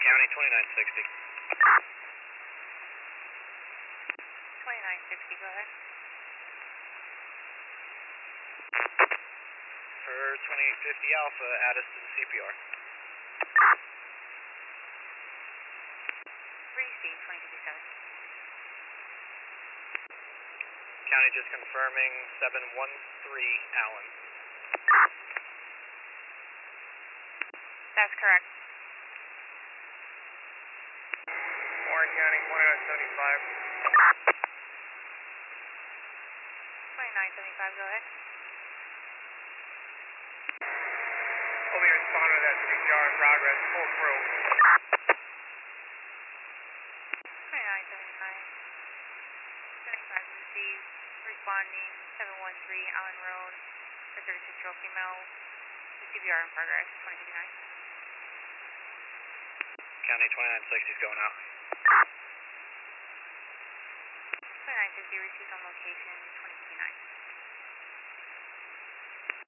County 2960. 2960, go ahead. For 2850 Alpha, add us to the CPR. Receive 2057. County just confirming 713 Allen. That's correct. Warren County 2975. 2975, go ahead. We'll be responding to that CPR in progress. Pull through. 2979. 75 received. Responding 713 Allen Road for 36-year-old female. CPR in progress. 2059. County 2960 is going out. 2950 received on location. 2059.